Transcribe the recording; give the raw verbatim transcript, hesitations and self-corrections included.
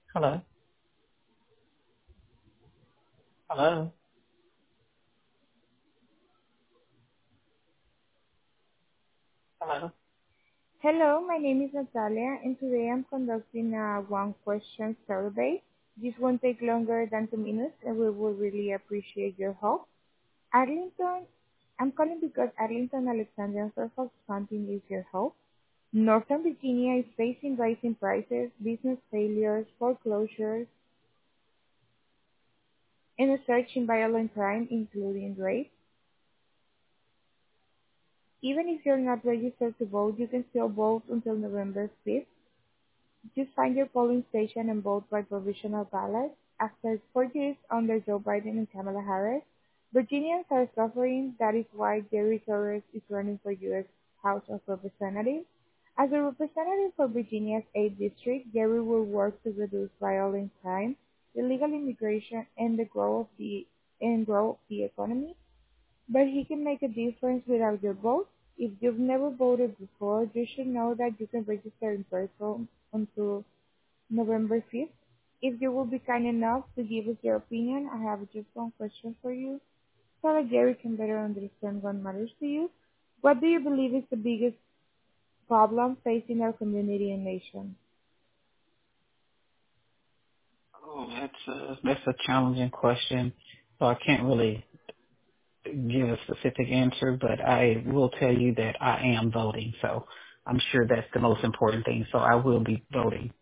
Hello? Hello? Hello? Hello, my name is Natalia, and today I'm conducting a one-question survey. This won't take longer than two minutes, and we will really appreciate your help. Arlington, I'm calling because Arlington, Alexandria, and Fairfax County needs your help. Northern Virginia is facing rising prices, business failures, foreclosures, and a surge in violent crime, including rape. Even if you're not registered to vote, you can still vote until November fifth. Just find your polling station and vote by provisional ballot. After four years under Joe Biden and Kamala Harris, Virginians are suffering. That is why Jerry Torres is running for U S House of Representatives. As a representative for Virginia's eighth District, Jerry will work to reduce violent crime, illegal immigration, and the growth of the and grow the economy. But he can make a difference without your vote. If you've never voted before, you should know that you can register in person until November fifth. If you will be kind enough to give us your opinion, I have just one question for you so that Gary can better understand what matters to you. What do you believe is the biggest problem facing our community and nation? Oh, that's a, that's a challenging question. So I can't really give a specific answer, but I will tell you that I am voting. So I'm sure that's the most important thing. So I will be voting.